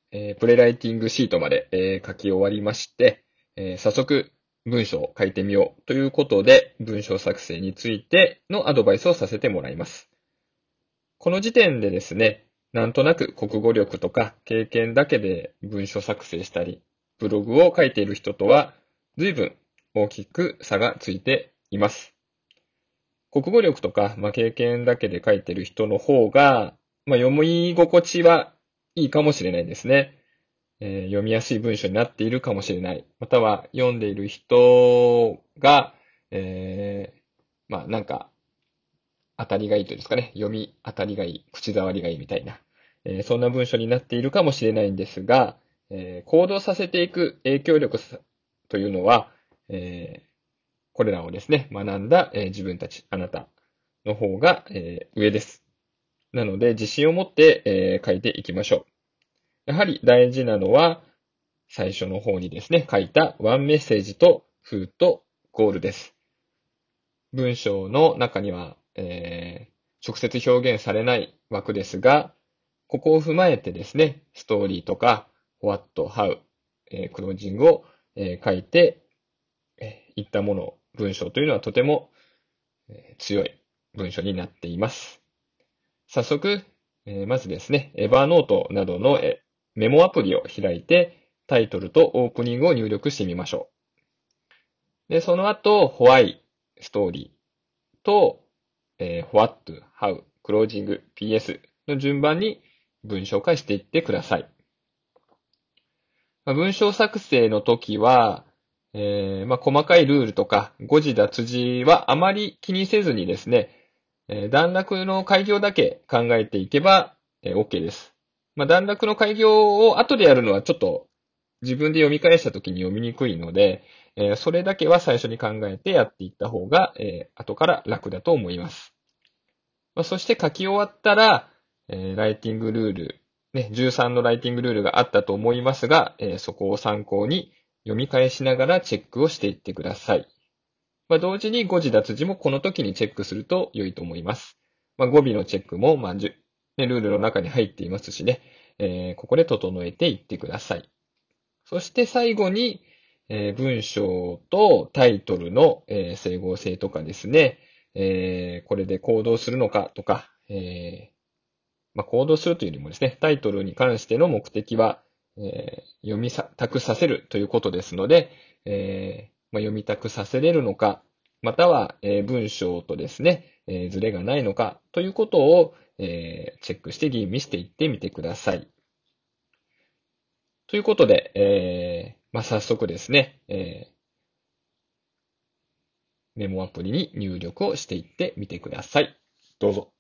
プレライティングシートまで、書き終わりまして、早速文章を書いてみようということで、文章作成についてのアドバイスをさせてもらいます。この時点でですね、なんとなく国語力とか経験だけで文章作成したり、ブログを書いている人とは随分大きく差がついています。国語力とか、経験だけで書いている人の方が、読み心地はいいかもしれないですね。読みやすい文章になっているかもしれない。または読んでいる人が、なんか当たりがいいというんですかね。読み当たりがいい、口触りがいいみたいな、そんな文章になっているかもしれないんですが、行動させていく影響力というのは、これらをですね、学んだ、自分たち、あなたの方が、上です。なので、自信を持って、書いていきましょう。やはり大事なのは、最初の方にですね、書いたワンメッセージとフーとゴールです。文章の中には、直接表現されない枠ですが、ここを踏まえてですね、ストーリーとか、what, how, クロージングを、書いていったもの、文章というのはとても強い文章になっています。早速、まずですね、エヴァーノートなどのメモアプリを開いて、タイトルとオープニングを入力してみましょう。で、その後、why、ストーリーと、what, how, クロージング、PS の順番に文章化していってください。文章作成の時は、細かいルールとか誤字脱字はあまり気にせずにですね、段落の改行だけ考えていけば、OK です。段落の改行を後でやるのはちょっと自分で読み返した時に読みにくいので、それだけは最初に考えてやっていった方が、後から楽だと思います。そして書き終わったら、ライティングルール、13のライティングルールがあったと思いますが、そこを参考に読み返しながらチェックをしていってください。同時に誤字脱字もこの時にチェックすると良いと思います。語尾のチェックも、ルールの中に入っていますしね、ここで整えていってください。そして最後に、文章とタイトルの、整合性とかですね、これで行動するのかとか、行動するというよりもですね、タイトルに関しての目的は、読みたくさせるということですので、読みたくさせれるのか、または、文章とですね、ズレがないのかということを、チェックして吟味していってみてください。ということで、早速ですね、メモアプリに入力をしていってみてください。どうぞ。